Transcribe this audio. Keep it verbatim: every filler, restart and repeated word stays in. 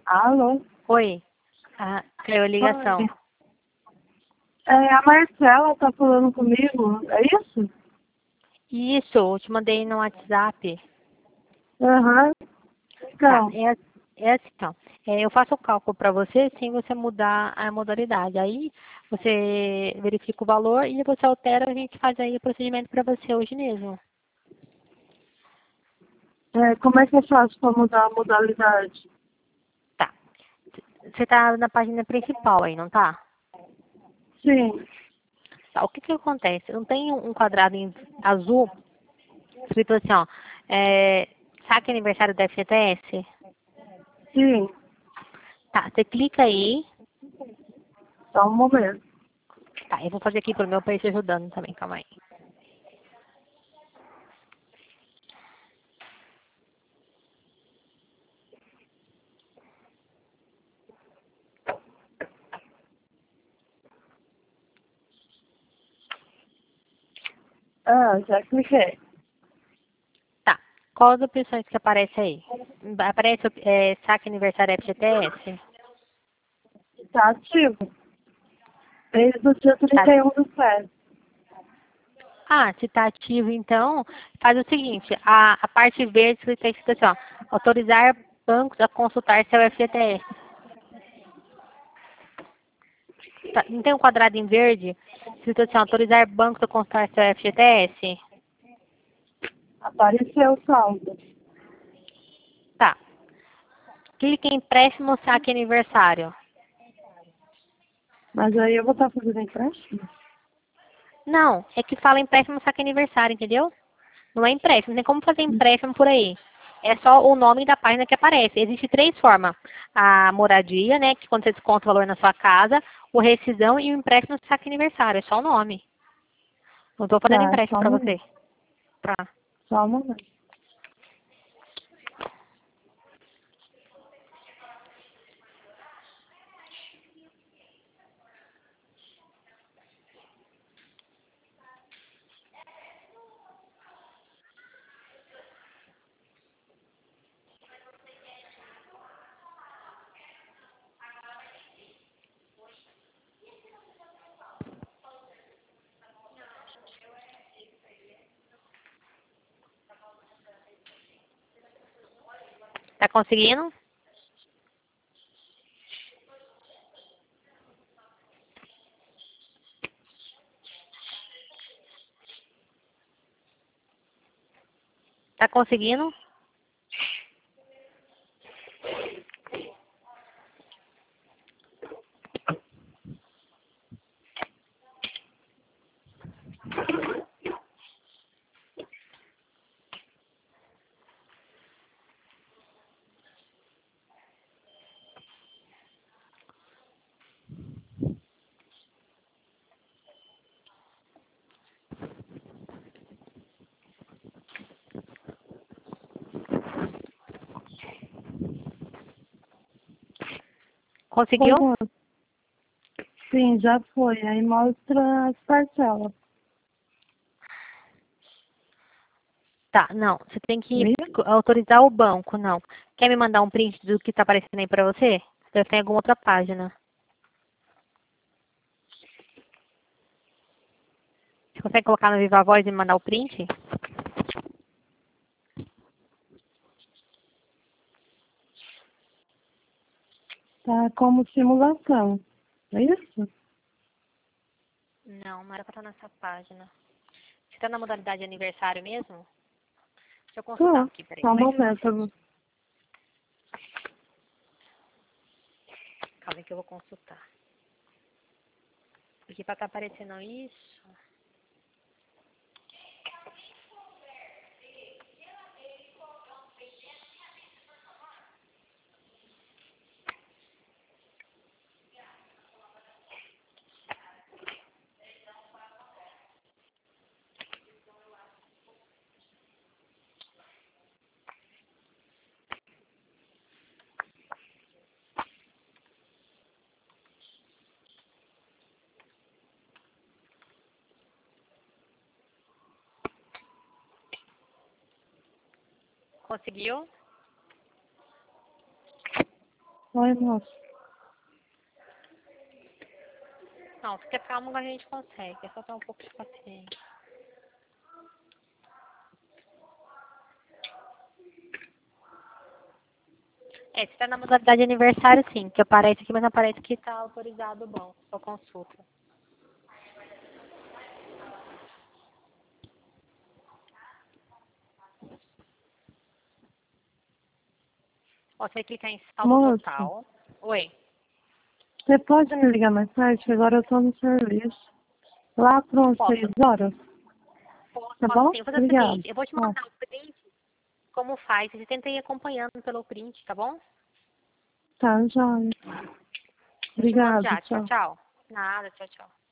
Alô? Oi. Ah, caiu a ligação. Oi. É, a Marcela tá falando comigo, é isso? Isso, eu te mandei no WhatsApp. Aham. Tá, Então, é, é assim, então. É, eu faço o cálculo para você sem você mudar a modalidade. Aí você verifica o valor e você altera, a gente faz aí o procedimento para você hoje mesmo. é, como é que eu faço pra mudar a modalidade? Tá. Você tá na página principal aí, não tá? Sim, Tá, o que que acontece? Não tem um quadrado em azul escrito assim, ó. É, saque aniversário da F G T S? sim. Tá, você clica aí. Só um momento. Tá, eu vou fazer aqui pro meu para ir te ajudando também, calma aí. Ah, já cliquei. Tá, qual as opções que aparece aí? Aparece é, saque aniversário F G T S? Tá ativo. Desde o dia Tá. trinta e um do sete. Ah, se tá ativo então, faz o seguinte, a, a parte verde que está escrito assim, ó, autorizar bancos a consultar seu F G T S. Tá, não tem um quadrado em verde escrito assim, ó, autorizar bancos a consultar seu F G T S? Apareceu o saldo. Tá. Clique em empréstimo saque aniversário. Mas aí eu vou estar fazendo empréstimo? Não, é que fala empréstimo saque aniversário, entendeu? Não é empréstimo, não tem como fazer empréstimo por aí. É só o nome da página que aparece. Existem três formas. A moradia, né, que quando você desconta o valor na sua casa, o rescisão e o empréstimo saque aniversário. É só o nome. Não estou fazendo Tá, empréstimo só um para você. momento. Tá. Só um momento. Tá conseguindo? Tá conseguindo? Conseguiu? Como? Sim, já foi. Aí mostra as parcelas. Tá, não. Você tem que Viu? autorizar o banco, não. Quer me mandar um print do que tá aparecendo aí pra você? Deve ter em alguma outra página. Você consegue colocar no Viva Voz e me mandar o print? Tá como simulação. É isso? Não, não era pra estar nessa página. Você tá na modalidade de aniversário mesmo? Deixa eu consultar Tô. aqui, peraí. Só um Só um momento. instante. eu vou- Calma aí que eu vou consultar. Porque pra tá aparecendo isso... Conseguiu? Oi, moço. Não, fica calmo que a gente consegue. É só ter um pouco de paciência. É, você tá na modalidade de aniversário sim, que aparece aqui, mas não aparece que tá autorizado bom, sua consulta. Ó, você clicar em saldo Moço, total. Oi. você pode me ligar mais tarde? Agora eu tô no serviço. Lá para seis Posso? horas. Posso, Tá posso bom? sim. Vou fazer o Obrigada. seguinte, eu vou te Tchau. mandar o print, como faz. Você tenta ir acompanhando pelo print, tá bom? Tá, joia. Eu te mando Obrigada, já. Tchau, tchau. tchau. Nada, tchau, tchau.